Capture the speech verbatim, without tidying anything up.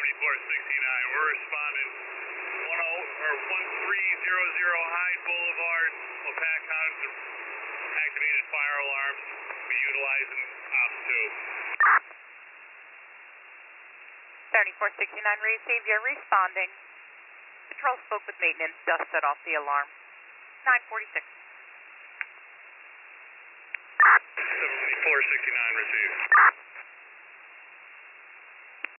seventy-four sixty-nine. We're responding one oh or one three zero zero Hyde Boulevard, Wapakon. Activated fire alarms. Be utilizing ops two. seventy-four sixty-nine received. You're responding. Control spoke with maintenance. Just set off the alarm. nine forty-six. seventy-four sixty-nine received.